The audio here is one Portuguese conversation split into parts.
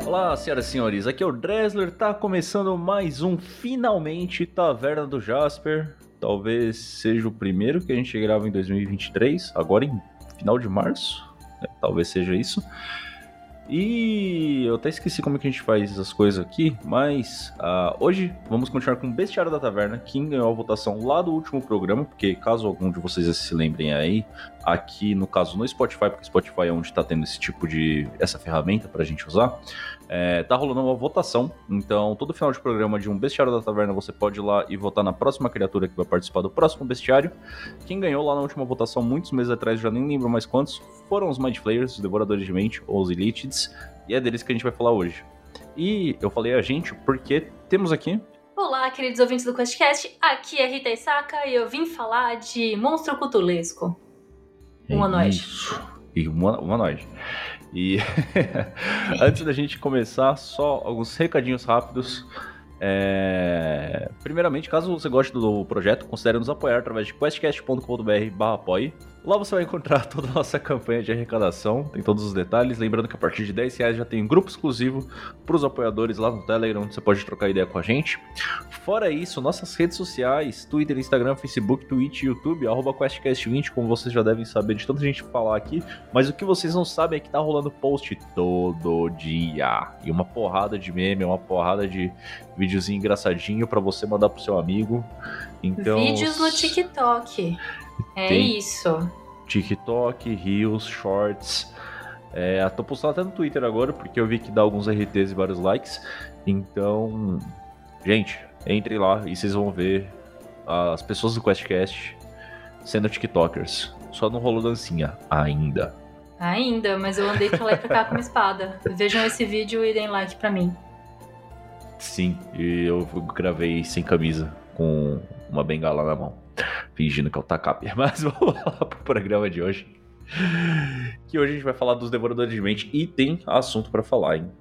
Olá, senhoras e senhores, aqui é o Dressler, tá começando mais um, finalmente, Taverna do Jasper. Talvez seja o primeiro que a gente grava em 2023, agora em final de março, talvez seja isso. E eu até esqueci como é que a gente faz as coisas aqui, mas hoje vamos continuar com o Bestiário da Taverna, quem ganhou a votação lá do último programa, porque caso algum de vocês se lembrem aí, aqui no caso no Spotify, porque Spotify é onde tá tendo esse tipo de, essa ferramenta pra gente usar, tá rolando uma votação, então todo final de programa de um Bestiário da Taverna você pode ir lá e votar na próxima criatura que vai participar do próximo Bestiário. Quem ganhou lá na última votação, muitos meses atrás, já nem lembro mais quantos, foram os Mind Flayers, os Devoradores de Mente, ou os Elitids, e é deles que a gente vai falar hoje. E eu falei a gente porque temos aqui... Olá, queridos ouvintes do QuestCast, aqui é Rita Isaka e eu vim falar de Monstro Cutulesco. Humanoide. Isso, e humanoide. E antes da gente começar, só alguns recadinhos rápidos. Primeiramente, caso você goste do projeto, considere nos apoiar através de questcast.com.br/apoie. Lá você vai encontrar toda a nossa campanha de arrecadação, tem todos os detalhes. Lembrando que a partir de R$10 já tem um grupo exclusivo para os apoiadores lá no Telegram, onde você pode trocar ideia com a gente. Fora isso, nossas redes sociais, Twitter, Instagram, Facebook, Twitch, YouTube, @QuestCast20, como vocês já devem saber de tanta gente falar aqui. Mas o que vocês não sabem é que tá rolando post todo dia. E uma porrada de meme, uma porrada de videozinho engraçadinho pra você mandar pro seu amigo. Então, vídeos no TikTok. Tem isso. TikTok, Reels, Shorts. Tô postando até no Twitter agora, porque eu vi que dá alguns RTs e vários likes. Então, gente, entre lá e vocês vão ver as pessoas do QuestCast sendo TikTokers. Só não rolou dancinha ainda. Mas eu andei pra lá e pra cá com uma espada. Vejam esse vídeo e deem like pra mim. Sim, e eu gravei sem camisa, com uma bengala na mão, fingindo que é o Takap. Mas vamos lá pro programa de hoje. Que hoje a gente vai falar dos Devoradores de Mente e tem assunto pra falar, hein?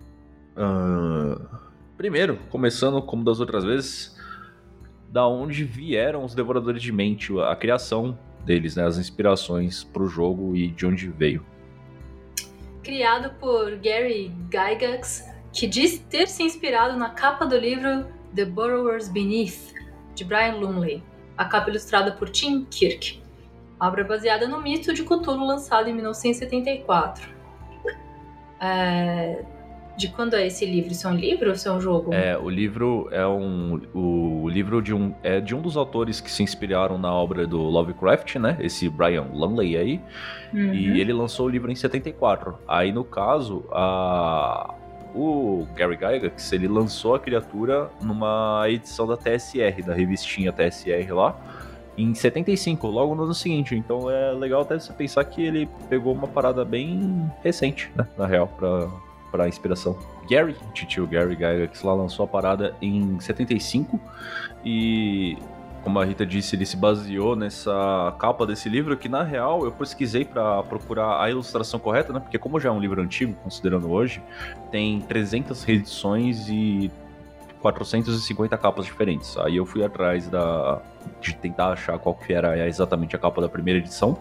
Primeiro, começando como das outras vezes, da onde vieram os Devoradores de Mente, a criação deles, né? As inspirações pro jogo e de onde veio. Criado por Gary Gygax, que diz ter se inspirado na capa do livro The Burrowers Beneath, de Brian Lumley, a capa ilustrada por Tim Kirk. Obra baseada no mito de Cthulhu, lançado em 1974. De quando é esse livro? Isso é um livro ou isso é um jogo? O livro é o livro de um dos autores que se inspiraram na obra do Lovecraft, né? Esse Brian Lumley aí. Uhum. E ele lançou o livro em 74. Aí, no caso, o Gary Gygax, ele lançou a criatura numa edição da TSR, da revistinha TSR lá, em 75, logo no ano seguinte. Então é legal até você pensar que ele pegou uma parada bem recente, né, na real, pra inspiração. Titio Gary Gygax lá lançou a parada em 75 e, como a Rita disse, ele se baseou nessa capa desse livro, que na real eu pesquisei pra procurar a ilustração correta, né? Porque como já é um livro antigo, considerando hoje, tem 300 reedições e 450 capas diferentes. Aí eu fui atrás de tentar achar qual que era exatamente a capa da primeira edição.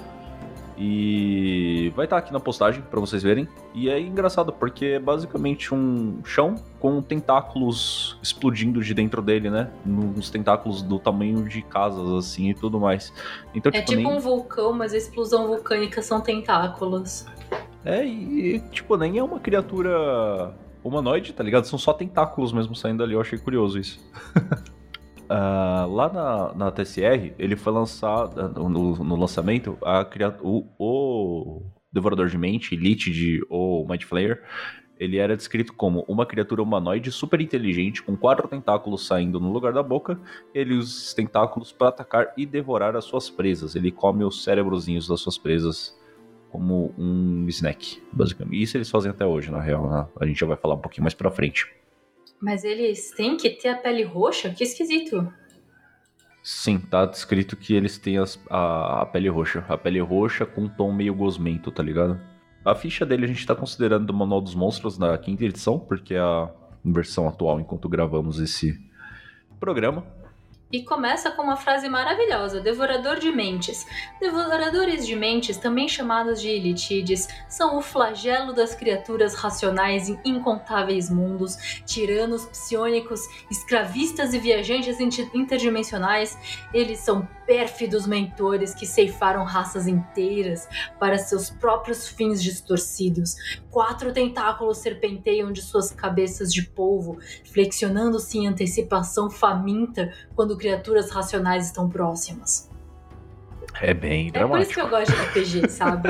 E vai estar aqui na postagem pra vocês verem. E é engraçado porque é basicamente um chão com tentáculos explodindo de dentro dele, né? Uns tentáculos do tamanho de casas, assim, e tudo mais. Então, um vulcão, mas a explosão vulcânica são tentáculos. E nem é uma criatura humanoide, tá ligado? São só tentáculos mesmo saindo ali. Eu achei curioso isso. Lá na TSR, ele foi lançado, no lançamento, o Devorador de Mente, Elite ou Mind Flayer, ele era descrito como uma criatura humanoide super inteligente, com 4 tentáculos saindo no lugar da boca. Ele usa esses tentáculos para atacar e devorar as suas presas. Ele come os cérebrozinhos das suas presas como um snack, basicamente. Isso eles fazem até hoje, na real, né? A gente já vai falar um pouquinho mais pra frente. Mas eles têm que ter a pele roxa? Que esquisito. Sim, tá descrito que eles têm a pele roxa. A pele roxa com um tom meio gosmento, tá ligado? A ficha dele a gente tá considerando do Manual dos Monstros na 5ª edição, porque é a versão atual enquanto gravamos esse programa. E começa com uma frase maravilhosa: Devorador de mentes. Devoradores de mentes, também chamados de Ilítides, são o flagelo das criaturas racionais em incontáveis mundos, tiranos psionicos, escravistas e viajantes interdimensionais. Eles são pérfidos mentores que ceifaram raças inteiras para seus próprios fins distorcidos. 4 tentáculos serpenteiam de suas cabeças de polvo, flexionando-se em antecipação faminta quando criaturas racionais estão próximas. É bem dramático. É por isso que eu gosto de RPG, sabe?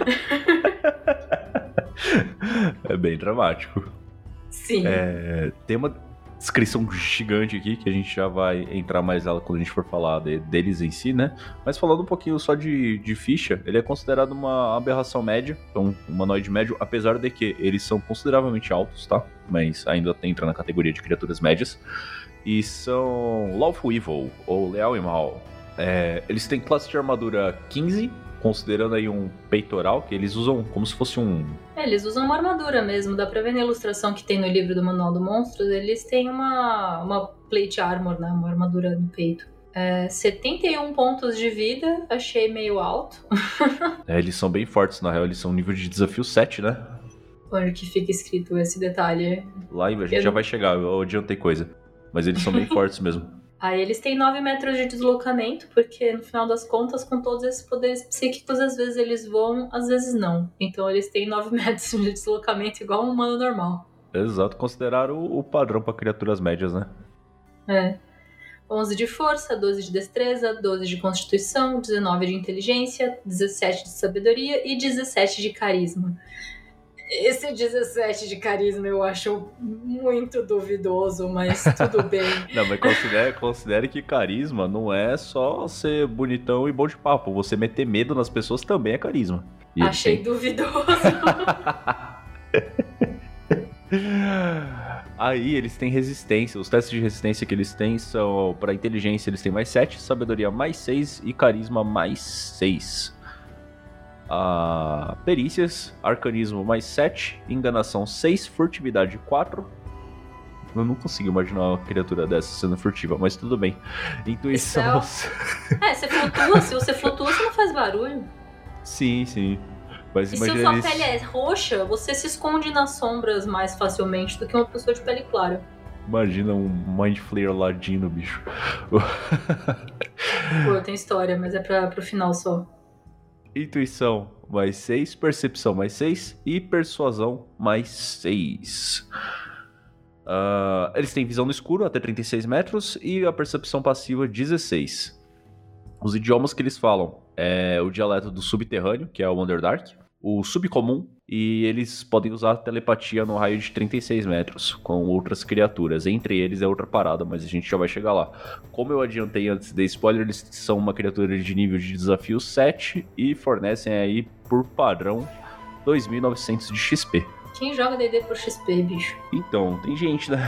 É bem dramático. Sim. Tem uma descrição gigante aqui, que a gente já vai entrar mais nela quando a gente for falar deles em si, né? Mas falando um pouquinho só de ficha, ele é considerado uma aberração média, então um humanoide médio, apesar de que eles são consideravelmente altos, tá? Mas ainda entra na categoria de criaturas médias. E são Lawful Evil, ou Leal e Mal. Eles têm classe de armadura 15, considerando aí um peitoral, que eles usam como se fosse um... Eles usam uma armadura mesmo, dá pra ver na ilustração que tem no livro do Manual do Monstro, eles têm uma plate armor, né, uma armadura no peito. 71 pontos de vida, achei meio alto. Eles são bem fortes, na real, eles são nível de desafio 7, né? Onde que fica escrito esse detalhe? Lá a gente já vai chegar, eu adiantei coisa. Mas eles são bem fortes mesmo. Aí eles têm 9 metros de deslocamento, porque no final das contas, com todos esses poderes psíquicos, às vezes eles voam, às vezes não. Então eles têm 9 metros de deslocamento igual um humano normal. Exato, consideraram o padrão para criaturas médias, né? 11 de força, 12 de destreza, 12 de constituição, 19 de inteligência, 17 de sabedoria e 17 de carisma. Esse 17 de carisma eu acho muito duvidoso, mas tudo bem. Não, mas considere que carisma não é só ser bonitão e bom de papo. Você meter medo nas pessoas também é carisma. E achei duvidoso. Aí eles têm resistência. Os testes de resistência que eles têm são... Para inteligência eles têm mais 7, sabedoria mais 6 e carisma mais 6. Perícias, arcanismo mais 7, enganação 6, furtividade 4. Eu não consigo imaginar uma criatura dessa sendo furtiva, mas tudo bem. Intuição. Você flutua, se você flutua, você não faz barulho. Sim. Mas e se a sua pele é roxa, você se esconde nas sombras mais facilmente do que uma pessoa de pele clara. Imagina um Mind Flayer ladino, bicho. Pô, tem história, mas é pro final só. Intuição mais 6, percepção mais 6 e persuasão mais 6. Eles têm visão no escuro até 36 metros e a percepção passiva 16. Os idiomas que eles falam é o dialeto do subterrâneo, que é o Underdark, o subcomum, e eles podem usar telepatia no raio de 36 metros com outras criaturas. Entre eles é outra parada, mas a gente já vai chegar lá. Como eu adiantei antes de spoiler, eles são uma criatura de nível de desafio 7 e fornecem aí, por padrão, 2.900 de XP. Quem joga D&D por XP, bicho? Então, tem gente, né?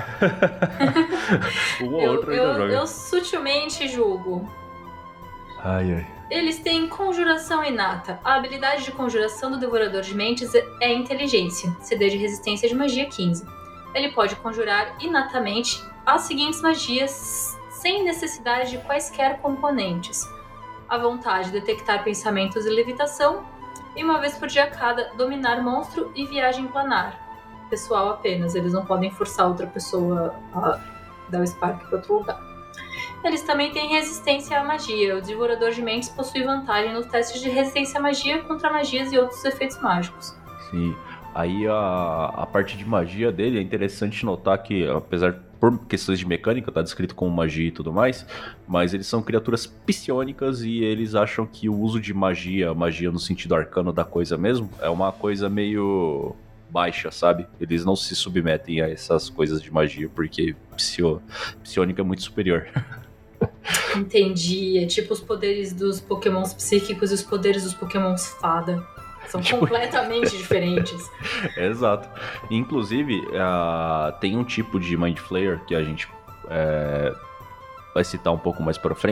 Um ou outro ainda joga. Eu sutilmente julgo. Ai. Eles têm conjuração inata. A habilidade de conjuração do Devorador de Mentes é inteligência, CD de resistência de magia 15. Ele pode conjurar inatamente as seguintes magias sem necessidade de quaisquer componentes: a vontade de detectar pensamentos e levitação, e uma vez por dia cada, dominar monstro e viagem planar. Pessoal apenas, eles não podem forçar outra pessoa a dar o spark para outro lugar. Eles também têm resistência à magia. O Devorador de Mentes possui vantagem nos testes de resistência à magia contra magias e outros efeitos mágicos. Sim, aí a parte de magia dele é interessante notar que, apesar por questões de mecânica, tá descrito como magia e tudo mais, mas eles são criaturas psionicas e eles acham que o uso de magia no sentido arcano da coisa mesmo, é uma coisa meio baixa, sabe? Eles não se submetem a essas coisas de magia porque psionica é muito superior. Entendi, é tipo os poderes dos pokémons psíquicos e os poderes dos pokémons fada. São completamente diferentes. Exato. Inclusive, tem um tipo de Mind Flayer que a gente vai citar um pouco mais pra frente,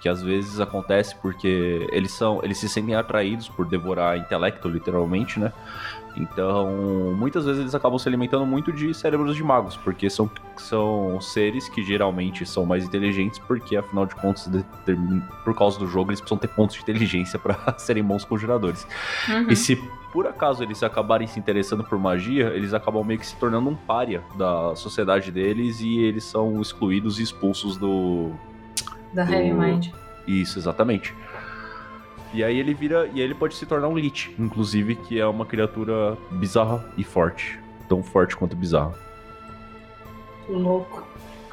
que às vezes acontece porque eles se sentem atraídos por devorar intelecto, literalmente, né? Então, muitas vezes eles acabam se alimentando muito de cérebros de magos, porque são seres que geralmente são mais inteligentes, porque afinal de contas, por causa do jogo, eles precisam ter pontos de inteligência para serem bons conjuradores. E se por acaso eles acabarem se interessando por magia, eles acabam meio que se tornando um pária da sociedade deles e eles são excluídos e expulsos da Heavy Mind. Isso, exatamente. E aí ele pode se tornar um Lich, inclusive, que é uma criatura bizarra e forte. Tão forte quanto bizarra. Louco.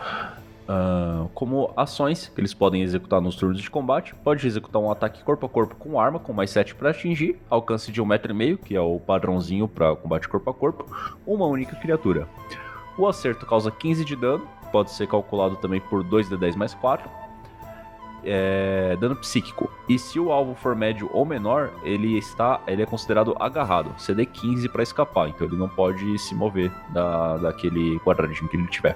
Como ações que eles podem executar nos turnos de combate, pode executar um ataque corpo a corpo com arma, com mais 7 para atingir, alcance de 1,5 m, que é o padrãozinho para combate corpo a corpo, uma única criatura. O acerto causa 15 de dano, pode ser calculado também por 2d10 mais 4. Dano psíquico. E se o alvo for médio ou menor, ele é considerado agarrado, CD 15 para escapar, então ele não pode se mover daquele quadradinho que ele tiver.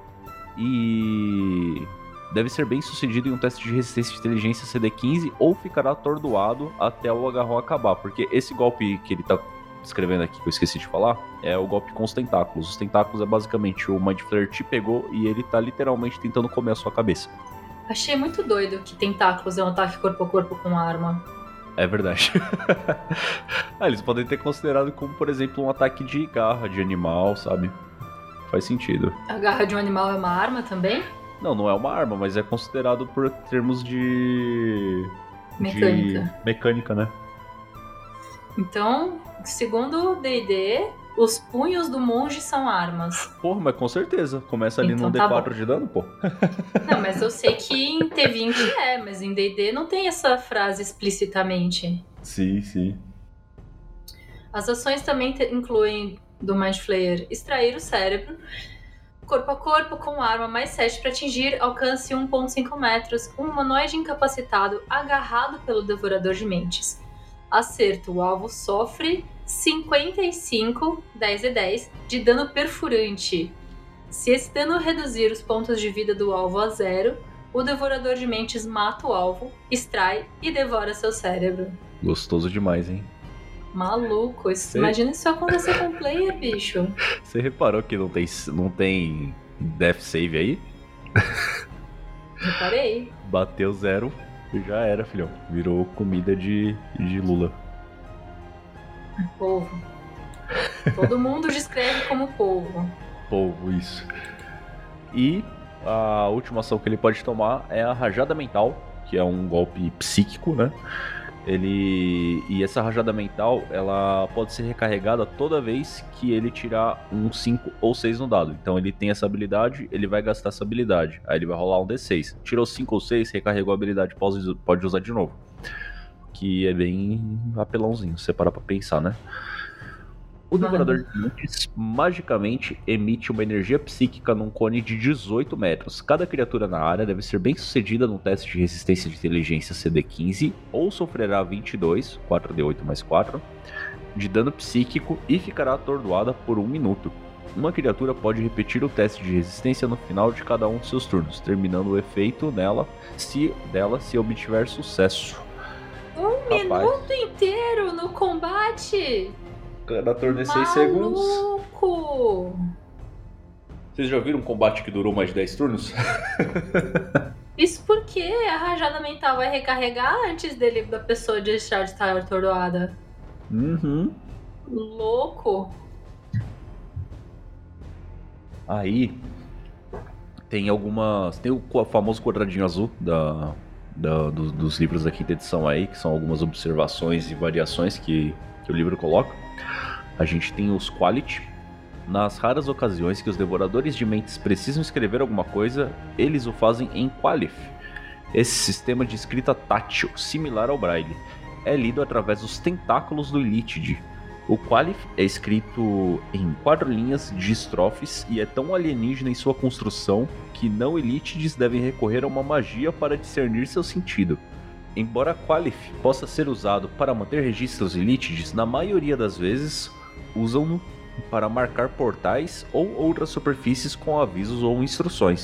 E deve ser bem sucedido em um teste de resistência de inteligência CD 15 ou ficará atordoado até o agarrão acabar, porque esse golpe que ele tá escrevendo aqui, que eu esqueci de falar, é o golpe com os tentáculos. Os tentáculos é basicamente o Mind Flayer te pegou e ele tá literalmente tentando comer a sua cabeça. Achei muito doido que tentáculos é um ataque corpo a corpo com arma. É verdade. Eles podem ter considerado como, por exemplo, um ataque de garra de animal, sabe? Faz sentido. A garra de um animal é uma arma também? Não é uma arma, mas é considerado por termos de... mecânica, né? Então, segundo o D&D, os punhos do monge são armas. Porra, mas com certeza. Começa ali então, no D4 de dano, pô. Não, mas eu sei que em T20 mas em D&D não tem essa frase explicitamente. Sim. As ações também incluem, do Mind Flayer, extrair o cérebro, corpo a corpo com arma mais 7 para atingir, alcance 1,5 metros, um humanoide incapacitado agarrado pelo Devorador de Mentes. Acerto, o alvo sofre 55, 10 e 10, de dano perfurante. Se esse dano reduzir os pontos de vida do alvo a 0, o Devorador de Mentes mata o alvo, extrai e devora seu cérebro. Gostoso demais, hein? Maluco, imagina isso acontecer com o player, bicho. Você reparou que não tem death save aí? Reparei. Bateu 0, já era, filhão. Virou comida de Lula. Polvo. Todo mundo descreve como polvo. Polvo, isso. E a última ação que ele pode tomar é a Rajada Mental, que é um golpe psíquico, né? E essa Rajada Mental, ela pode ser recarregada toda vez que ele tirar um 5 ou 6 no dado. Então ele tem essa habilidade, ele vai gastar essa habilidade. Aí ele vai rolar um D6. Tirou 5 ou 6, recarregou a habilidade, pode usar de novo. Que é bem apelãozinho, se você parar pra pensar, né? O Devorador de Mentes magicamente emite uma energia psíquica num cone de 18 metros. Cada criatura na área deve ser bem sucedida num teste de resistência de inteligência CD 15 ou sofrerá 22, 4d8 mais 4, de dano psíquico e ficará atordoada por 1 minuto. Uma criatura pode repetir o teste de resistência no final de cada um de seus turnos, terminando o efeito nela se obtiver sucesso. Minuto inteiro no combate? Cada turno é 6 segundos. Maluco! Vocês já viram um combate que durou mais de 10 turnos? Isso porque a Rajada Mental vai recarregar antes da pessoa deixar de estar atordoada. Louco! Aí tem o famoso quadradinho azul dos livros da quinta edição aí, que são algumas observações e variações que o livro coloca. A gente tem os Quality. Nas raras ocasiões que os Devoradores de Mentes precisam escrever alguma coisa, eles o fazem em Qualif. Esse sistema de escrita tátil, similar ao Braille, é lido através dos tentáculos do Illithid. O Qualif é escrito em 4 linhas de estrofes e é tão alienígena em sua construção que não Illithids devem recorrer a uma magia para discernir seu sentido. Embora Qualif possa ser usado para manter registros Illithids, na maioria das vezes usam-no para marcar portais ou outras superfícies com avisos ou instruções.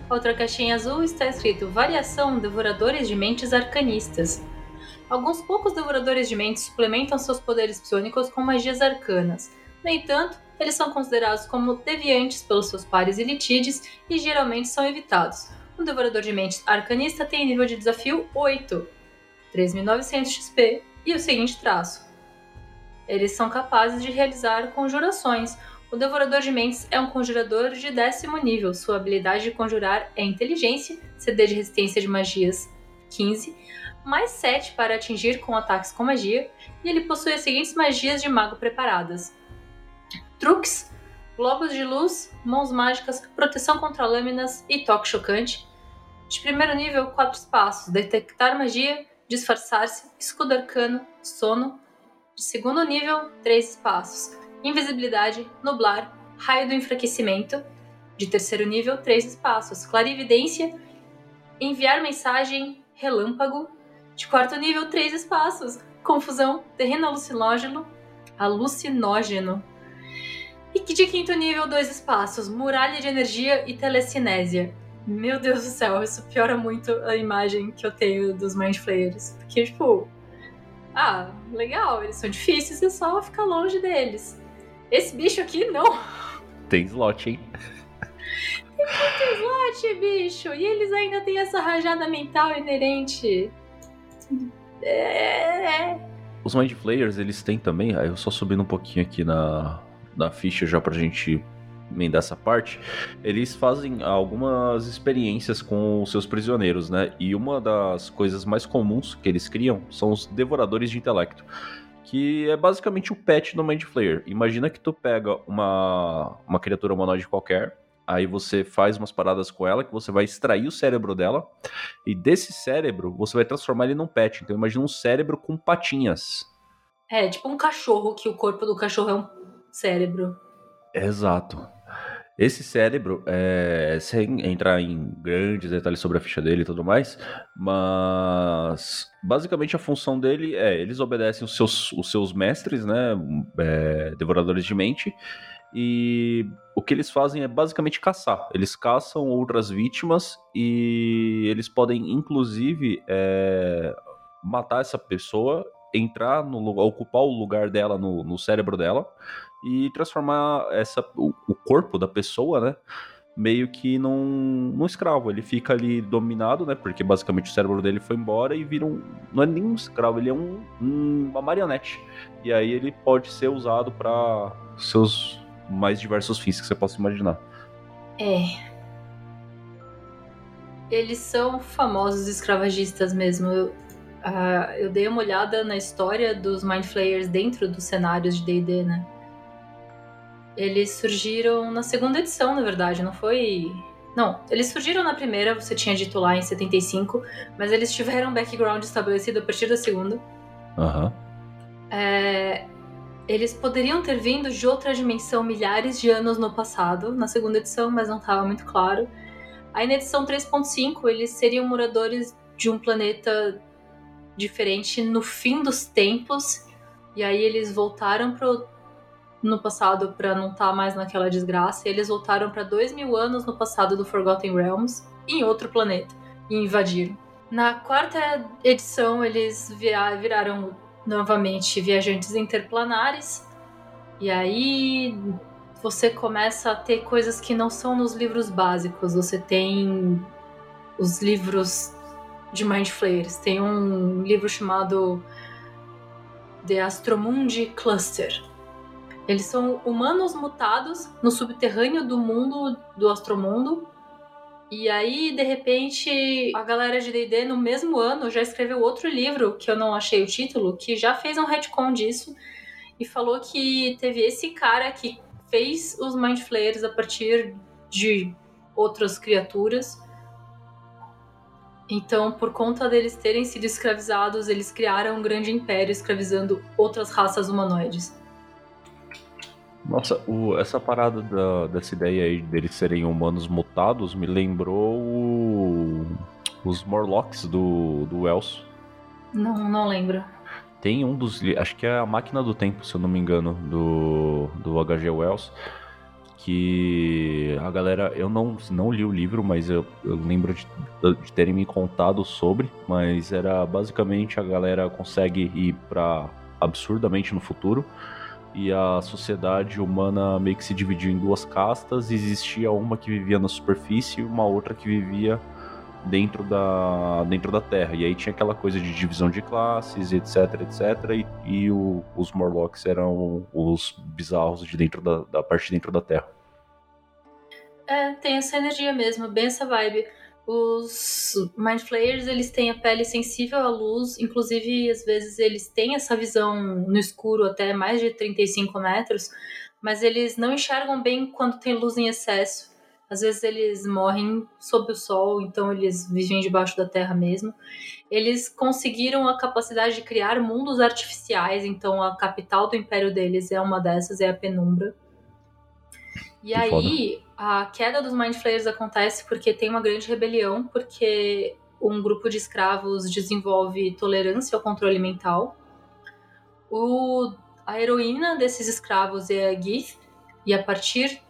Outra caixinha azul está escrito Variação Devoradores de Mentes Arcanistas. Alguns poucos devoradores de mentes suplementam seus poderes psionicos com magias arcanas. No entanto, eles são considerados como deviantes pelos seus pares elitides e geralmente são evitados. Um devorador de mentes arcanista tem nível de desafio 8, 3.900 XP e o seguinte traço. Eles são capazes de realizar conjurações. O Devorador de Mentes é um conjurador de 10º nível. Sua habilidade de conjurar é Inteligência, CD de resistência de magias 15, mais 7 para atingir com ataques com magia, e ele possui as seguintes magias de mago preparadas: Truques, Globos de Luz, Mãos Mágicas, Proteção contra Lâminas e Toque Chocante. De primeiro nível, 4 espaços: Detectar Magia, Disfarçar-se, Escudo Arcano, Sono. De segundo nível, 3 espaços: Invisibilidade, Nublar, Raio do Enfraquecimento. De terceiro nível, 3 espaços: Clarividência, Enviar Mensagem, Relâmpago. De quarto nível, 3 espaços: Confusão, Terreno Alucinógeno. E de quinto nível, 2 espaços: Muralha de Energia e Telecinésia. Meu Deus do céu, isso piora muito a imagem que eu tenho dos Mind Flayers. Porque, tipo... legal, eles são difíceis, é só ficar longe deles. Esse bicho aqui, não. Tem slot, hein? Tem muito slot, bicho. E eles ainda têm essa rajada mental inerente. Os Mind Flayers, eles têm também... Eu só subindo um pouquinho aqui na ficha já pra gente emendar essa parte. Eles fazem algumas experiências com os seus prisioneiros, né? E uma das coisas mais comuns que eles criam são os Devoradores de Intelecto, que é basicamente o pet do Mind Flayer. Imagina que tu pega uma criatura humanoide qualquer, aí você faz umas paradas com ela, que você vai extrair o cérebro dela, e desse cérebro você vai transformar ele num pet. Então imagina um cérebro com patinhas. Tipo um cachorro, que o corpo do cachorro é um cérebro. Exato. Esse cérebro, sem entrar em grandes detalhes sobre a ficha dele e tudo mais, mas basicamente a função dele eles obedecem os seus mestres, né, devoradores de mente, e o que eles fazem é basicamente caçar. Eles caçam outras vítimas e eles podem, inclusive, matar essa pessoa, entrar no lugar, ocupar o lugar dela no cérebro dela e transformar o corpo da pessoa, né, meio que num escravo. Ele fica ali dominado, né, porque basicamente o cérebro dele foi embora e vira não é nem um escravo, ele é uma marionete. E aí ele pode ser usado para seus mais diversos fins que você possa imaginar. Eles são famosos escravagistas mesmo. Eu dei uma olhada na história dos Mind Flayers dentro dos cenários de D&D, né? Eles surgiram na segunda edição, na verdade, não foi... Não, eles surgiram na primeira, você tinha dito lá em 75, mas eles tiveram um background estabelecido a partir da segunda. Aham. Eles poderiam ter vindo de outra dimensão milhares de anos no passado, na segunda edição, mas não estava muito claro. Aí na edição 3.5, eles seriam moradores de um planeta diferente no fim dos tempos, e aí eles voltaram no passado para não estar mais naquela desgraça, e eles voltaram para 2.000 anos no passado do Forgotten Realms, em outro planeta, e invadiram. Na quarta edição, eles viraram novamente viajantes interplanares, e aí você começa a ter coisas que não são nos livros básicos. Você tem os livros de Mind Flayers. Tem um livro chamado The Astromundi Cluster. Eles são humanos mutados no subterrâneo do mundo do Astromundo. E aí, de repente, a galera de D&D no mesmo ano já escreveu outro livro, que eu não achei o título, que já fez um retcon disso e falou que teve esse cara que fez os Mind Flayers a partir de outras criaturas. Então, por conta deles terem sido escravizados, eles criaram um grande império escravizando outras raças humanoides. Nossa, essa parada dessa ideia aí deles serem humanos mutados me lembrou os Morlocks do Wells. Não lembro. Tem acho que é A Máquina do Tempo, se eu não me engano, do H.G. Wells, que a galera... Eu não li o livro, mas eu lembro de terem me contado sobre, mas era basicamente a galera consegue ir pra absurdamente no futuro, e a sociedade humana meio que se dividiu em duas castas. Existia uma que vivia na superfície e uma outra que vivia dentro da Terra. E aí tinha aquela coisa de divisão de classes, etc, etc. Os Morlocks eram os bizarros de dentro da parte de dentro da Terra. Tem essa energia mesmo, bem essa vibe. Os Mind Flayers, eles têm a pele sensível à luz, inclusive, às vezes, eles têm essa visão no escuro até mais de 35 metros, mas eles não enxergam bem quando tem luz em excesso. Às vezes eles morrem sob o sol, então eles vivem debaixo da terra mesmo. Eles conseguiram a capacidade de criar mundos artificiais, então a capital do império deles é uma dessas, é a Penumbra. E aí, a queda dos Mind Flayers acontece porque tem uma grande rebelião, porque um grupo de escravos desenvolve tolerância ao controle mental. A heroína desses escravos é a Gith, e a partir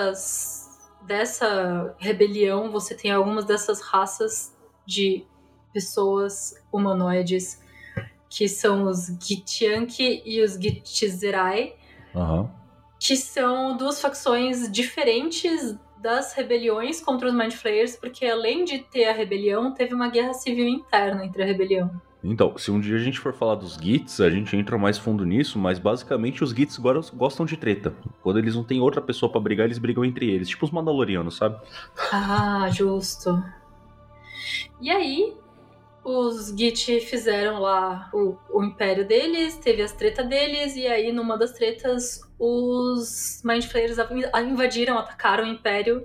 dessa rebelião você tem algumas dessas raças de pessoas humanoides, que são os Githyanki e os Githzerai. Que são duas facções diferentes das rebeliões contra os Mind Flayers, porque além de ter a rebelião, teve uma guerra civil interna entre a rebelião. Então, se um dia a gente for falar dos Giths, a gente entra mais fundo nisso, mas basicamente os Giths agora gostam de treta. Quando eles não têm outra pessoa pra brigar, eles brigam entre eles, tipo os Mandalorianos, sabe? Ah, justo. E aí, os Gith fizeram lá o império deles, teve as tretas deles, e aí numa das tretas os Mind Flayers invadiram, atacaram o império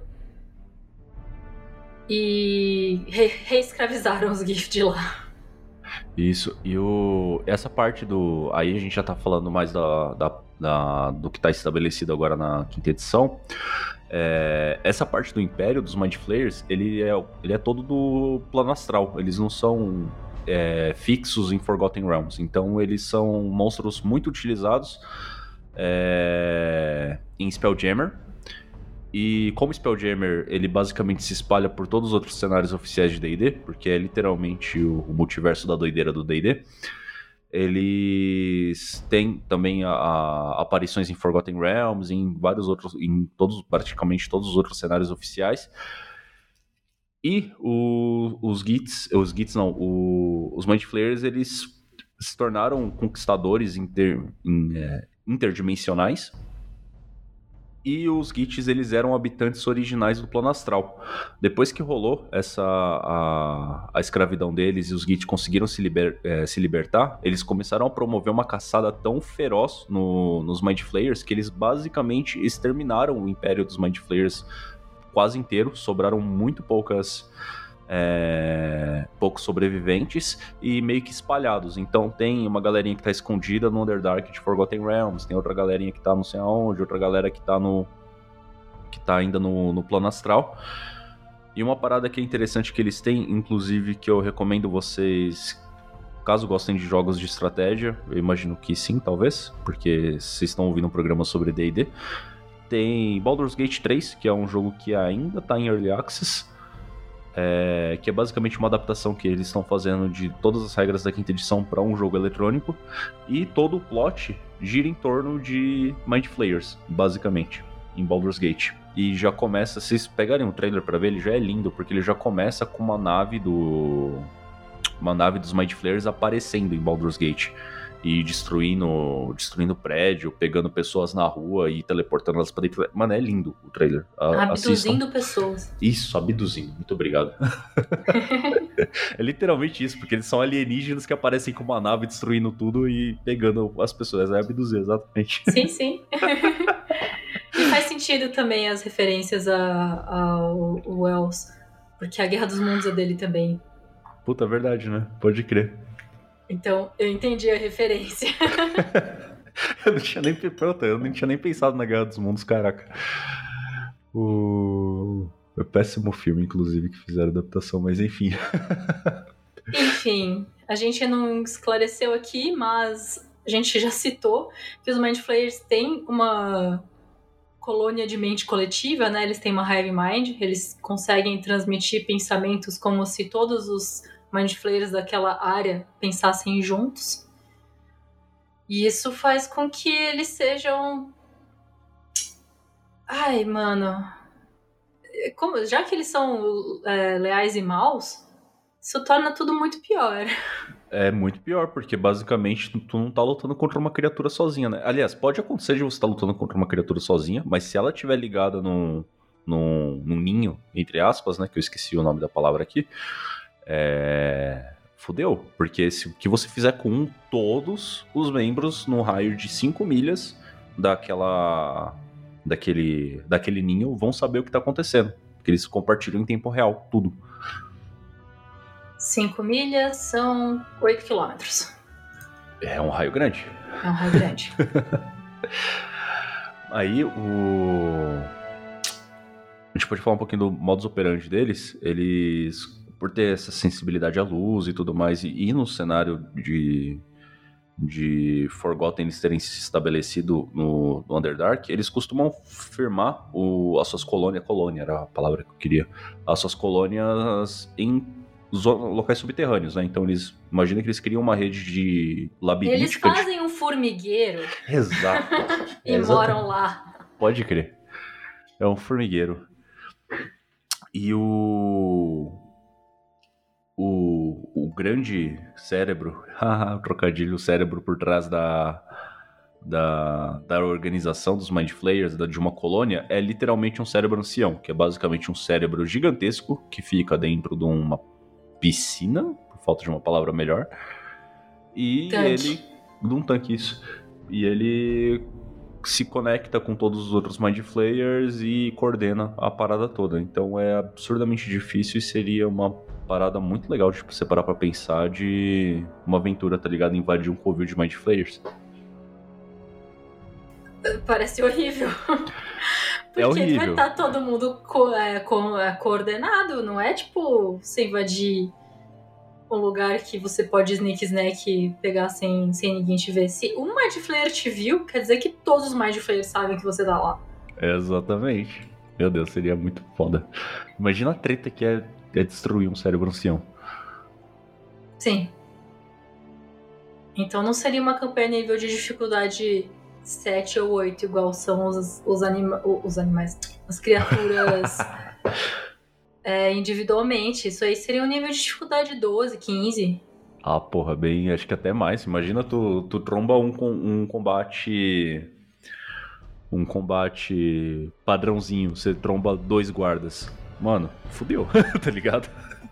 e reescravizaram os Gith de lá. Isso, e essa parte do... Aí a gente já tá falando mais do que tá estabelecido agora na quinta edição. Essa parte do Império, dos Mind Flayers, ele é todo do plano astral. Eles não são fixos em Forgotten Realms. Então eles são monstros muito utilizados em Spelljammer. E como Spelljammer, ele basicamente se espalha por todos os outros cenários oficiais de D&D, porque é literalmente o multiverso da doideira do D&D. Eles têm também aparições em Forgotten Realms, em vários outros, praticamente todos os outros cenários oficiais. E os Mind Flayers, eles se tornaram conquistadores interdimensionais. E os Giths, eles eram habitantes originais do plano astral. Depois que rolou a escravidão deles e os Giths conseguiram se libertar, eles começaram a promover uma caçada tão feroz nos Mind Flayers que eles basicamente exterminaram o império dos Mind Flayers quase inteiro. Sobraram muito poucos sobreviventes e meio que espalhados. Então tem uma galerinha que tá escondida no Underdark de Forgotten Realms, tem outra galerinha que tá não sei aonde, outra galera que tá ainda no plano astral. E uma parada que é interessante que eles têm, inclusive, que eu recomendo vocês, caso gostem de jogos de estratégia, eu imagino que sim, talvez, porque vocês estão ouvindo um programa sobre D&D, tem Baldur's Gate 3, que é um jogo que ainda tá em Early Access, que é basicamente uma adaptação que eles estão fazendo de todas as regras da quinta edição para um jogo eletrônico, e todo o plot gira em torno de Mind Flayers, basicamente, em Baldur's Gate. E já começa, se vocês pegarem um trailer para ver, ele já é lindo, porque ele já começa com uma nave dos Mind Flayers aparecendo em Baldur's Gate e destruindo prédio, pegando pessoas na rua e teleportando elas pra dentro. Mano, é lindo o trailer. Abduzindo pessoas. Isso, abduzindo. Muito obrigado. É literalmente isso, porque eles são alienígenas que aparecem com uma nave destruindo tudo e pegando as pessoas. É abduzir, exatamente. Sim, sim. E faz sentido também as referências ao Wells, porque a Guerra dos Mundos é dele também. Puta, é verdade, né? Pode crer. Então, eu entendi a referência. Eu não tinha nem pensado na Guerra dos Mundos, caraca. É péssimo filme, inclusive, que fizeram a adaptação, mas enfim. Enfim, a gente não esclareceu aqui, mas a gente já citou que os Mind Flayers têm uma colônia de mente coletiva, né? Eles têm uma hive mind, eles conseguem transmitir pensamentos como se todos os Mind Flayers daquela área pensassem juntos. E isso faz com que eles sejam... Ai, mano... Já que eles são leais e maus, isso torna tudo muito pior. É muito pior, porque basicamente tu não tá lutando contra uma criatura sozinha, né? Aliás, pode acontecer de você estar lutando contra uma criatura sozinha, mas se ela estiver ligada num ninho, entre aspas, né? Que eu esqueci o nome da palavra aqui. Fudeu, porque se o que você fizer com um, todos os membros num raio de 5 milhas daquele ninho vão saber o que tá acontecendo. Porque eles compartilham em tempo real, tudo. 5 milhas são 8 quilômetros. É um raio grande. É um raio grande. Aí a gente pode falar um pouquinho do modus operandi deles. Eles, por ter essa sensibilidade à luz e tudo mais, e no cenário de Forgotten eles terem se estabelecido no Underdark, eles costumam firmar as suas colônia era a palavra que eu queria, as suas colônias em locais subterrâneos, né? Então imagina que eles criam uma rede de labiríntica. Eles fazem um formigueiro. Exato. E moram lá. Pode crer. É um formigueiro. E o grande cérebro, o trocadilho, o cérebro por trás da organização dos Mind Flayers, de uma colônia, é literalmente um cérebro ancião, que é basicamente um cérebro gigantesco que fica dentro de uma piscina, por falta de uma palavra melhor, e tanque. De um tanque, isso. E ele se conecta com todos os outros Mind Flayers e coordena a parada toda. Então é absurdamente difícil e seria uma parada muito legal de você parar pra pensar de uma aventura, tá ligado? Invadir um covil de Mind Flayers. Parece horrível. Porque horrível. vai estar todo mundo coordenado, não é tipo você invadir um lugar que você pode snack e pegar sem ninguém te ver. Se um Mind Flayer te viu, quer dizer que todos os Mind Flayers sabem que você tá lá. Exatamente. Meu Deus, seria muito foda. Imagina a treta que é destruir um cérebro ancião. Sim. Então não seria uma campanha nível de dificuldade 7 ou 8, igual são os animais, as criaturas individualmente. Isso aí seria um nível de dificuldade 12, 15. Ah, porra, bem, acho que até mais. Imagina tu tromba um combate padrãozinho, você tromba 2 guardas. Mano, fudeu, tá ligado?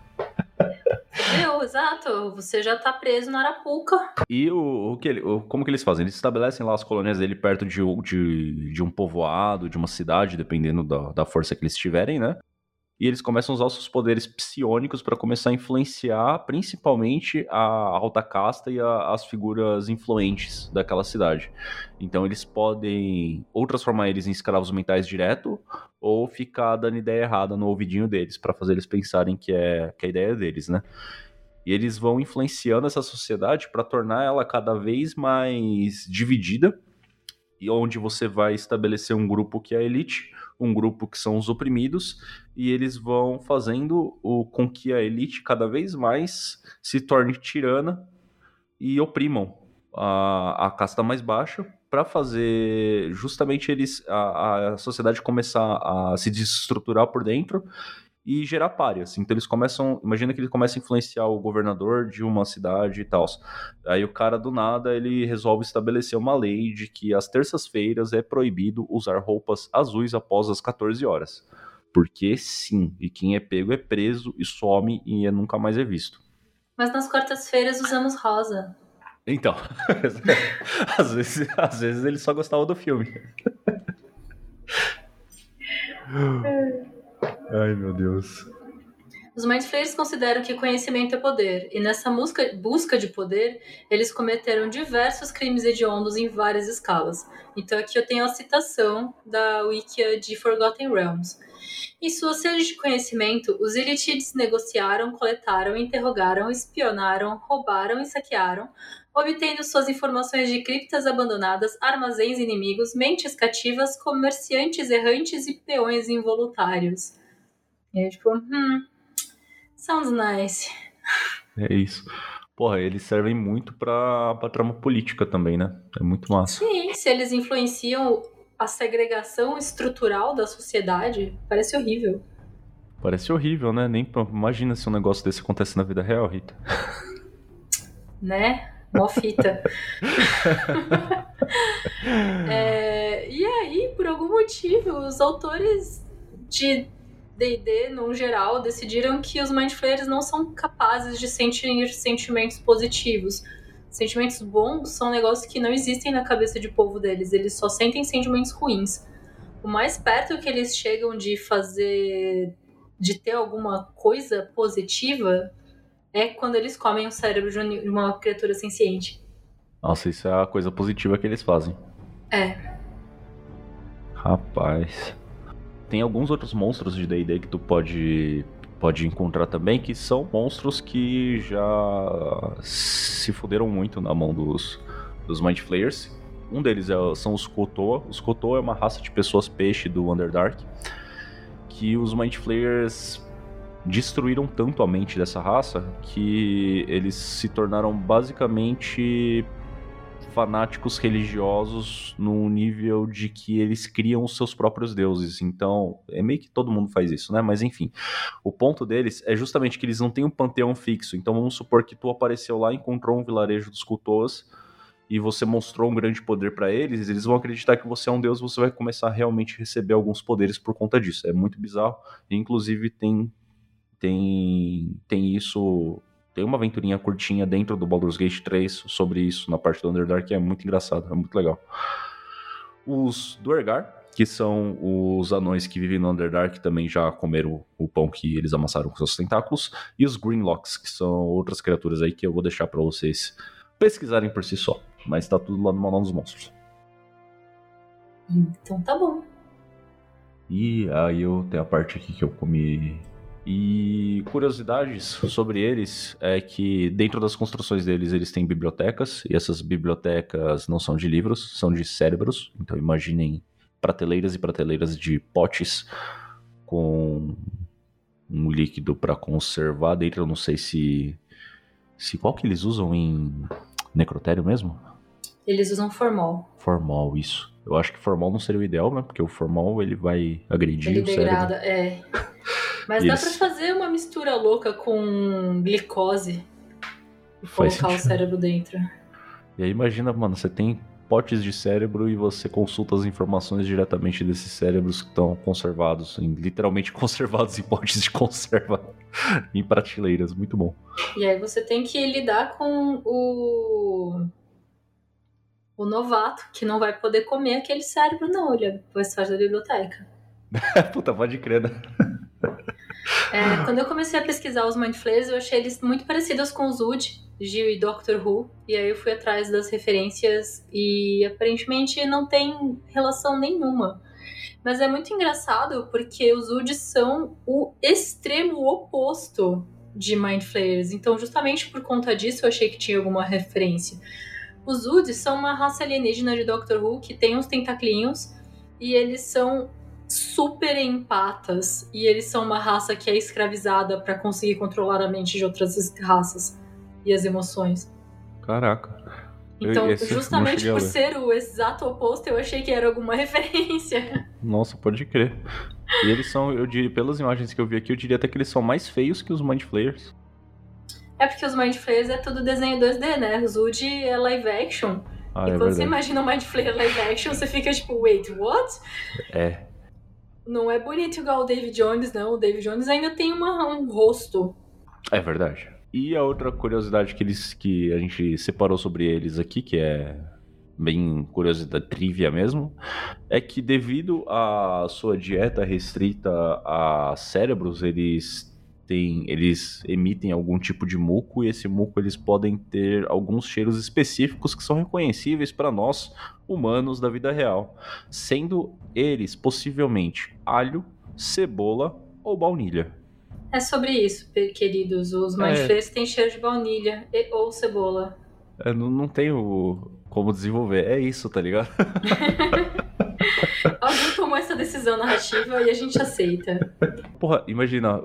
Exato, você já tá preso na Arapuca. E como que eles fazem? Eles estabelecem lá as colônias dele perto de um povoado, de uma cidade, dependendo da força que eles tiverem, né? E eles começam a usar os seus poderes psionicos para começar a influenciar principalmente a alta casta e as figuras influentes daquela cidade. Então eles podem ou transformar eles em escravos mentais direto, ou ficar dando ideia errada no ouvidinho deles, para fazer eles pensarem que é a ideia deles, né? E eles vão influenciando essa sociedade para tornar ela cada vez mais dividida, e onde você vai estabelecer um grupo que é a elite, um grupo que são os oprimidos, e eles vão fazendo com que a elite cada vez mais se torne tirana e oprimam a casta mais baixa, para fazer justamente a sociedade começar a se desestruturar por dentro e gerar párias. Então eles imagina que ele começa a influenciar o governador de uma cidade e tal. Aí o cara do nada, ele resolve estabelecer uma lei de que às terças-feiras é proibido usar roupas azuis após as 14 horas. Porque sim, e quem é pego é preso e some e nunca mais é visto. Mas nas quartas-feiras usamos rosa. Então, às vezes ele só gostava do filme. Ai, meu Deus. Os Mind Flayers consideram que conhecimento é poder, e nessa busca de poder, eles cometeram diversos crimes hediondos em várias escalas. Então aqui eu tenho a citação da Wikia de Forgotten Realms. Em sua sede de conhecimento, os Illitids negociaram, coletaram, interrogaram, espionaram, roubaram e saquearam, obtendo suas informações de criptas abandonadas, armazéns inimigos, mentes cativas, comerciantes errantes e peões involuntários. E aí, tipo, sounds nice. É isso. Porra, eles servem muito pra trama política também, né? É muito massa. Sim, se eles influenciam a segregação estrutural da sociedade, parece horrível. Parece horrível, né? Nem imagina se um negócio desse acontece na vida real, Rita. Né? Mó fita. E aí, por algum motivo, os autores de D&D, no geral, decidiram que os Mind Flayers não são capazes de sentir sentimentos positivos. Sentimentos bons são negócios que não existem na cabeça de povo deles, eles só sentem sentimentos ruins. O mais perto que eles chegam de ter alguma coisa positiva é quando eles comem o cérebro de uma criatura senciente. Nossa, isso é a coisa positiva que eles fazem. É. Rapaz. Tem alguns outros monstros de D&D que tu pode encontrar também, que são monstros que já se fuderam muito na mão dos Mind Flayers. Um deles são os Kotoa. Os Kotoa é uma raça de pessoas peixe do Underdark, que os Mind Flayers destruíram tanto a mente dessa raça que eles se tornaram basicamente fanáticos religiosos no nível de que eles criam os seus próprios deuses. Então, é meio que todo mundo faz isso, né? Mas enfim, o ponto deles é justamente que eles não têm um panteão fixo. Então vamos supor que tu apareceu lá, encontrou um vilarejo dos Kutoas e você mostrou um grande poder pra eles, eles vão acreditar que você é um deus, você vai começar a realmente receber alguns poderes por conta disso. É muito bizarro. E, inclusive tem isso. Tem uma aventurinha curtinha dentro do Baldur's Gate 3 sobre isso na parte do Underdark, que é muito engraçado, é muito legal. Os Duergar, que são os anões que vivem no Underdark, também já comeram o pão que eles amassaram com seus tentáculos. E os Greenlocks, que são outras criaturas aí que eu vou deixar pra vocês pesquisarem por si só. Mas tá tudo lá no Manual dos Monstros. Então tá bom. E aí eu tenho a parte aqui que eu comi. E curiosidades sobre eles é que dentro das construções deles eles têm bibliotecas, e essas bibliotecas não são de livros, são de cérebros. Então imaginem prateleiras e prateleiras de potes com um líquido para conservar dentro. Eu não sei se qual que eles usam em necrotério mesmo? Eles usam formol. Formol, isso. Eu acho que formol não seria o ideal, né? Porque o formol ele vai agredir o cérebro. Ele degrada, Mas dá pra fazer uma mistura louca com glicose e colocar o cérebro dentro. E aí imagina, mano, você tem potes de cérebro e você consulta as informações diretamente desses cérebros que estão conservados, literalmente conservados em potes de conserva, em prateleiras, muito bom. E aí você tem que lidar com o novato, que não vai poder comer aquele cérebro não, ele faz parte da biblioteca. Puta, pode crer, né? Quando eu comecei a pesquisar os Mind Flayers, eu achei eles muito parecidos com os Ood, Gil e Doctor Who, e aí eu fui atrás das referências e aparentemente não tem relação nenhuma. Mas é muito engraçado porque os Ood são o extremo oposto de Mind Flayers, então justamente por conta disso eu achei que tinha alguma referência. Os Ood são uma raça alienígena de Doctor Who que tem uns tentaclinhos e eles são super empatas, e eles são uma raça que é escravizada pra conseguir controlar a mente de outras raças e as emoções. Caraca. Então, justamente por ser o exato oposto, eu achei que era alguma referência. Nossa, pode crer. E eles são, eu diria, pelas imagens que eu vi aqui, eu diria até que eles são mais feios que os Mind Flayers. É porque os Mind Flayers é tudo desenho 2D, né? Os Ood é live action. E quando verdade. você imagina o Mind Flayer live action, você fica tipo, wait, what? Não é bonito igual o David Jones, não. O David Jones ainda tem um rosto. É verdade. E a outra curiosidade que a gente separou sobre eles aqui, que é bem curiosidade, trivia mesmo, é que devido à sua dieta restrita a cérebros, eles eles emitem algum tipo de muco, e esse muco eles podem ter alguns cheiros específicos que são reconhecíveis para nós, humanos da vida real, sendo eles possivelmente alho, cebola ou baunilha. É sobre isso, queridos. Os Mind Flayers têm cheiro de baunilha ou cebola. Eu não tenho como desenvolver, é isso, tá ligado? Alguém tomou essa decisão narrativa e a gente aceita. Porra, imagina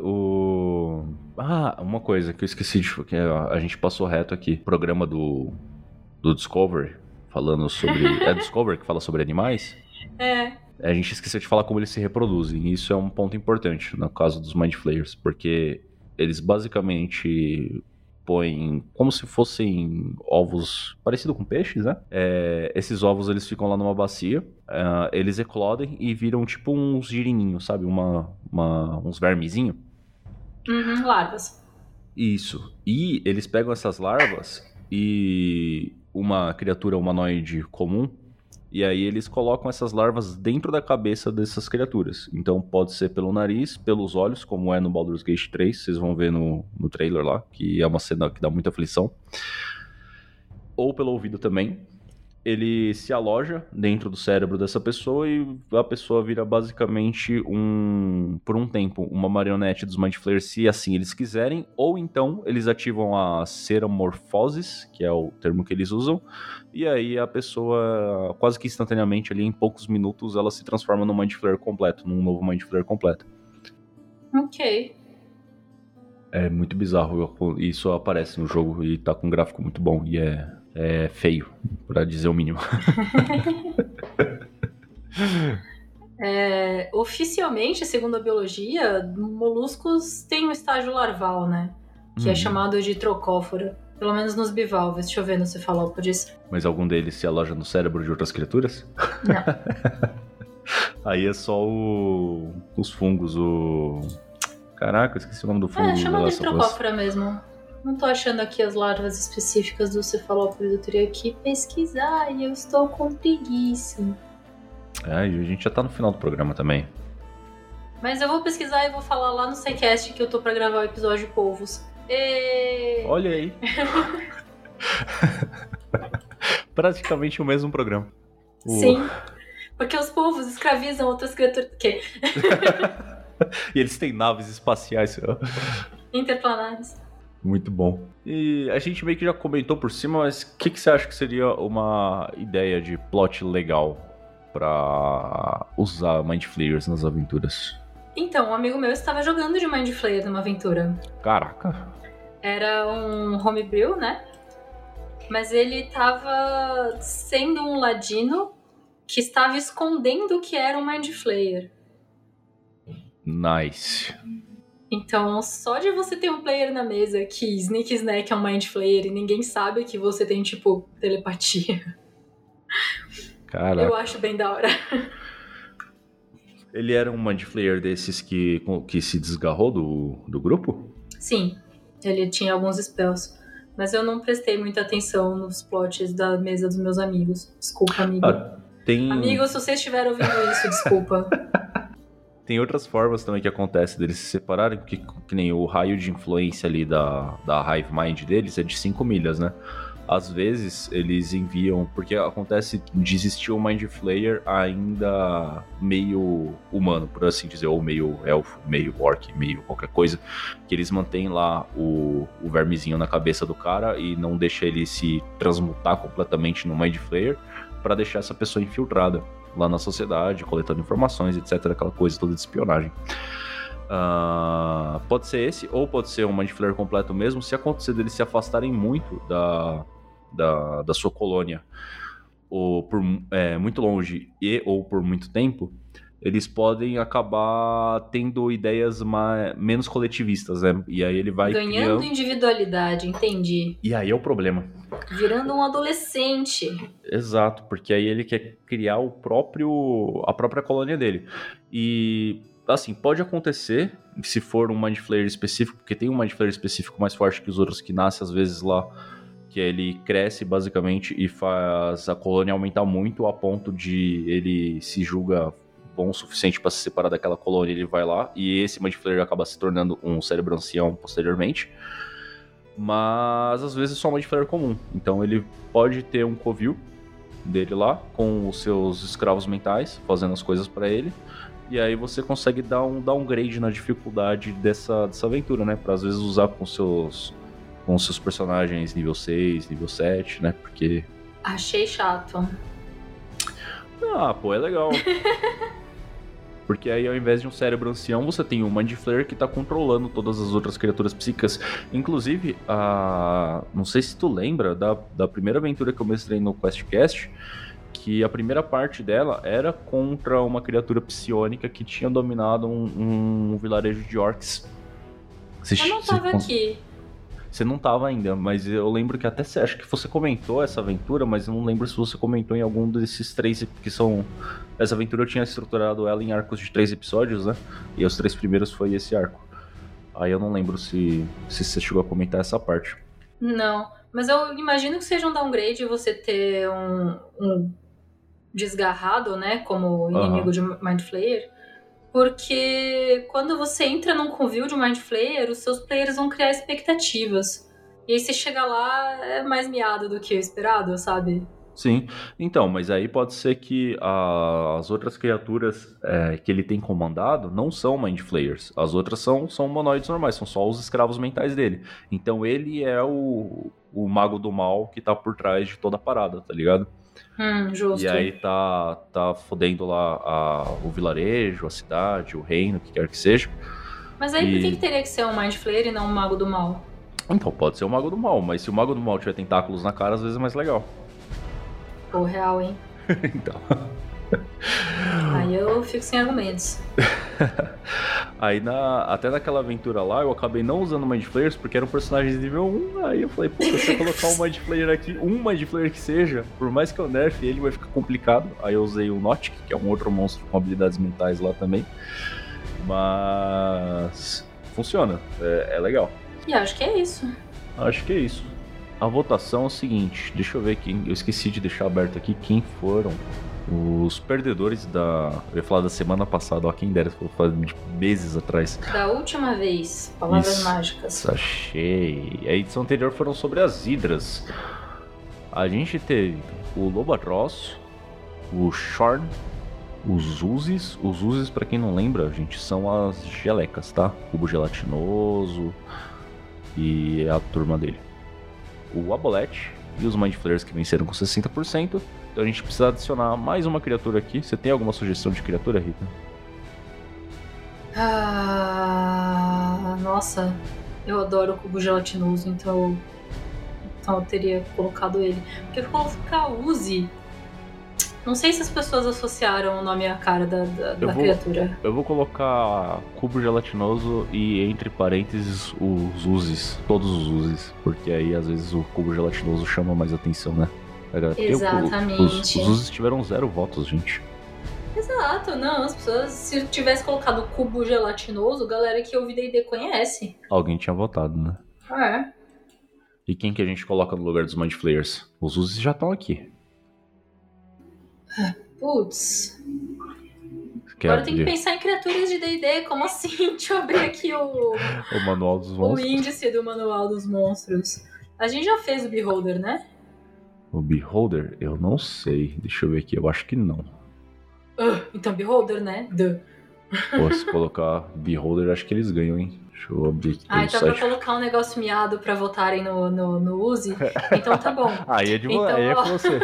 uma coisa que eu esqueci de... que a gente passou reto aqui. Programa do Discovery, falando sobre... É Discovery que fala sobre animais? É. A gente esqueceu de falar como eles se reproduzem. E isso é um ponto importante no caso dos Mind Flayers, porque eles basicamente... põem como se fossem ovos parecido com peixes, né? Esses ovos, eles ficam lá numa bacia, eles eclodem e viram tipo uns girininhos, sabe? Uns vermezinhos. Larvas. Isso. E eles pegam essas larvas e uma criatura humanoide comum, e aí eles colocam essas larvas dentro da cabeça dessas criaturas. Então pode ser pelo nariz, pelos olhos, como é no Baldur's Gate 3, vocês vão ver no trailer lá, que é uma cena que dá muita aflição. Ou pelo ouvido também. Ele se aloja dentro do cérebro dessa pessoa e a pessoa vira basicamente por um tempo, uma marionete dos Mind Flayers, se assim eles quiserem, ou então eles ativam a seramorfoses, que é o termo que eles usam, e aí a pessoa, quase que instantaneamente, ali em poucos minutos, ela se transforma num Mind Flayer completo, num novo Mind Flayer completo. Ok. É muito bizarro, isso aparece no jogo e tá com um gráfico muito bom, e é feio, pra dizer o mínimo. Oficialmente, segundo a biologia, moluscos têm um estágio larval, né? Que é chamado de trocófora. Pelo menos nos bivalves. Deixa eu ver no cefalópodes. Mas algum deles se aloja no cérebro de outras criaturas? Não. Aí é só os fungos, Caraca, eu esqueci o nome do fungo. Chama de trocófora mesmo. Não tô achando aqui as larvas específicas do cefalópodes. Eu teria que pesquisar e eu estou com preguiça. A gente já tá no final do programa também. Mas eu vou pesquisar e vou falar lá no SciCast que eu tô pra gravar o episódio de polvos. Olha aí. Praticamente o mesmo programa. Sim. Porque os polvos escravizam outras criaturas. Que? E eles têm naves espaciais. Interplanares. Muito bom. E a gente meio que já comentou por cima, mas o que você acha que seria uma ideia de plot legal pra usar Mind Flayers nas aventuras? Então, um amigo meu estava jogando de Mind Flayer numa aventura. Caraca. Era um homebrew, né? Mas ele estava sendo um ladino que estava escondendo que era um Mind Flayer. Nice. Então, só de você ter um player na mesa que Sneak Snack é um Mind Flayer e ninguém sabe que você tem, tipo, telepatia. Caraca. Eu acho bem da hora. Ele era um Mind Flayer desses que se desgarrou do grupo? Sim, ele tinha alguns spells. Mas eu não prestei muita atenção nos plots da mesa dos meus amigos. Desculpa, amigo. Amigo, se você estiver ouvindo isso, desculpa. Tem outras formas também que acontece deles se separarem, que nem o raio de influência ali da Hive Mind deles é de 5 milhas, né? Às vezes eles enviam, porque acontece de existir um Mind Flayer ainda meio humano, por assim dizer, ou meio elfo, meio orc, meio qualquer coisa, que eles mantêm lá o vermezinho na cabeça do cara e não deixa ele se transmutar completamente no Mind Flayer pra deixar essa pessoa infiltrada lá na sociedade, coletando informações, etc, aquela coisa toda de espionagem. Pode ser esse, ou pode ser um Mind Flayer completo mesmo, se acontecer deles se afastarem muito da sua colônia, ou por muito longe ou por muito tempo, eles podem acabar tendo ideias menos coletivistas, né? E aí ele vai ganhando individualidade, entendi. E aí é o problema. Virando um adolescente. Exato, porque aí ele quer criar a própria colônia dele. E, assim, pode acontecer, se for um Mind Flayer específico, porque tem um Mind Flayer específico mais forte que os outros que nasce às vezes lá, que ele cresce basicamente e faz a colônia aumentar muito a ponto de ele se julga bom o suficiente para se separar daquela colônia, ele vai lá, e esse Mind Flayer acaba se tornando um cérebro ancião posteriormente. Mas às vezes é só um Mind Flayer comum. Então ele pode ter um covil dele lá, com os seus escravos mentais, fazendo as coisas para ele. E aí você consegue dar um downgrade na dificuldade dessa aventura, né? Pra às vezes usar com seus personagens nível 6, nível 7, né? Porque... Achei chato. Ah, pô, é legal. Porque aí, ao invés de um cérebro ancião, você tem um Mind Flayer que tá controlando todas as outras criaturas psíquicas. Inclusive, não sei se tu lembra da primeira aventura que eu mestrei no QuestCast, que a primeira parte dela era contra uma criatura psionica que tinha dominado um vilarejo de orcs. Eu não tava aqui. Você não tava ainda, mas eu lembro que até acho que você comentou essa aventura, mas eu não lembro se você comentou em algum desses 3 que são... Essa aventura eu tinha estruturado ela em arcos de 3 episódios, né? E os 3 primeiros foi esse arco. Aí eu não lembro se você chegou a comentar essa parte. Não, mas eu imagino que seja um downgrade você ter um desgarrado, né? Como inimigo de Mind Flayer. Porque quando você entra num convívio de Mind Flayer, os seus players vão criar expectativas. E aí você chega lá, é mais miado do que o esperado, sabe? Sim, então, mas aí pode ser que as outras criaturas que ele tem comandado não são Mind Flayers. As outras são humanoides normais, são só os escravos mentais dele. Então ele é o mago do mal que tá por trás de toda a parada, tá ligado? Justo. E aí tá fodendo lá o vilarejo, a cidade, o reino, o que quer que seja. Mas aí por que teria que ser um Mind Flayer e não um mago do mal? Então, pode ser o mago do mal, mas se o mago do mal tiver tentáculos na cara, às vezes é mais legal. Pô, real, hein? Então. Aí eu fico sem argumentos. Aí até naquela aventura lá, eu acabei não usando Mind Flayers porque eram personagens de nível 1. Aí eu falei, pô, se eu colocar um Mind Flayer aqui, um Mind Flayer que seja, por mais que eu nerfe, ele vai ficar complicado. Aí eu usei o Notic, que é um outro monstro com habilidades mentais lá também. Mas funciona, é legal. E acho que é isso. Acho que é isso. A votação é o seguinte, deixa eu ver quem. Eu esqueci de deixar aberto aqui quem foram os perdedores eu ia falar da semana passada, ó, quem dera, de meses atrás. Da última vez, palavras Isso, mágicas. Achei. A edição anterior foram sobre as hidras. A gente teve o Lobatross, o Shorn, os Uzis. Os Uzis, pra quem não lembra, gente, são as gelecas, tá? Cubo gelatinoso e a turma dele. O Abolete e os Mind Flayers que venceram com 60%. Então a gente precisa adicionar mais uma criatura aqui. Você tem alguma sugestão de criatura, Rita? Nossa, eu adoro o cubo gelatinoso, então eu teria colocado ele. Porque colocar Uzi, não sei se as pessoas associaram o nome à cara da criatura. Eu vou colocar cubo gelatinoso e entre parênteses os Uzis, todos os Uzis, porque aí às vezes o cubo gelatinoso chama mais atenção, né? Exatamente. Os Uzis tiveram 0 votos, gente. Exato, não, as pessoas, se tivesse colocado cubo gelatinoso, a galera que ouve D&D conhece. Alguém tinha votado, né? É. E quem que a gente coloca no lugar dos Mind Flayers? Os Uzis já estão aqui. Putz. Agora tem que pensar em criaturas de D&D, como assim? Deixa eu abrir aqui o manual dos monstros. O índice do manual dos monstros. A gente já fez o Beholder, né? O Beholder? Eu não sei. Deixa eu ver aqui, eu acho que não. Então Beholder, né? Pô, se colocar Beholder, acho que eles ganham, hein? Deixa eu abrir aqui. Então pra colocar um negócio miado pra votarem no Uzi, então tá bom. Aí é com você.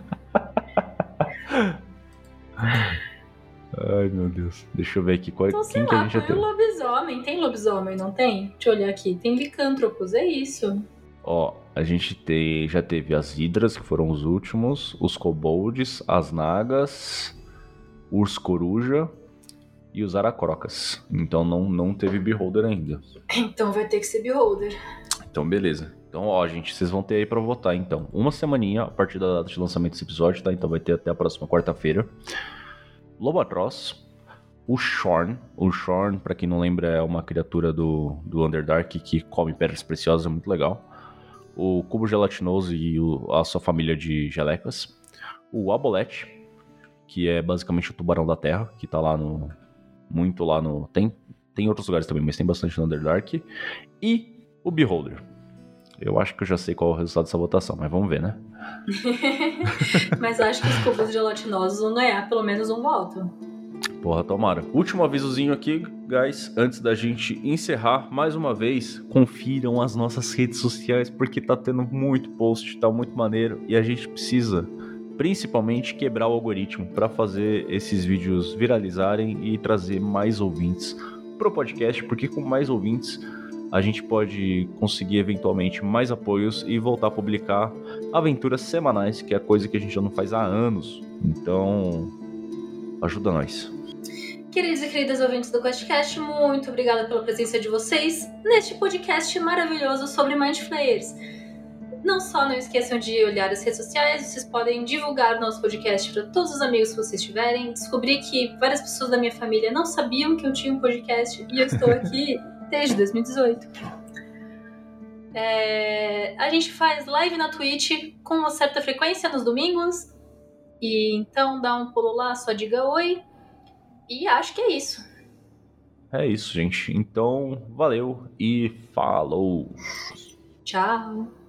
Ai, meu Deus. Deixa eu ver aqui quem que a gente já tem. Lobisomem. Tem lobisomem, não tem? Deixa eu olhar aqui. Tem licântropos, é isso. Ó, a gente já teve as hidras, que foram os últimos, os kobolds, as nagas, urso coruja e os aracrocas. Então não teve Beholder ainda. Então vai ter que ser Beholder. Então beleza. Então, ó, gente, vocês vão ter aí pra votar, então. Uma semaninha a partir da data de lançamento desse episódio, tá? Então vai ter até a próxima quarta-feira. Lobatross, o Shorn. O Shorn, pra quem não lembra, é uma criatura do Underdark que come pedras preciosas, é muito legal. O Cubo Gelatinoso e a sua família de gelecas. O Abolete, que é basicamente o Tubarão da Terra, que tá lá no... muito lá no... Tem outros lugares também, mas tem bastante no Underdark. E o Beholder. Eu acho que eu já sei qual é o resultado dessa votação, mas vamos ver, né? Mas acho que os cubos gelatinosos vão ganhar pelo menos um voto. Porra, tomara. Último avisozinho aqui, guys, antes da gente encerrar, mais uma vez, confiram as nossas redes sociais, porque tá tendo muito post, tá muito maneiro, e a gente precisa, principalmente, quebrar o algoritmo para fazer esses vídeos viralizarem e trazer mais ouvintes pro podcast, porque com mais ouvintes a gente pode conseguir eventualmente mais apoios e voltar a publicar aventuras semanais, que é coisa que a gente já não faz há anos. Então, ajuda nós. Queridos e queridas ouvintes do QuestCast, muito obrigada pela presença de vocês neste podcast maravilhoso sobre Mind Flayers. Não só não esqueçam de olhar as redes sociais, vocês podem divulgar o nosso podcast para todos os amigos que vocês tiverem. Descobri que várias pessoas da minha família não sabiam que eu tinha um podcast e eu estou aqui desde 2018. A gente faz live na Twitch com uma certa frequência nos domingos. E então dá um pulo lá, só diga oi. E acho que é isso. É isso, gente. Então, valeu e falou! Tchau!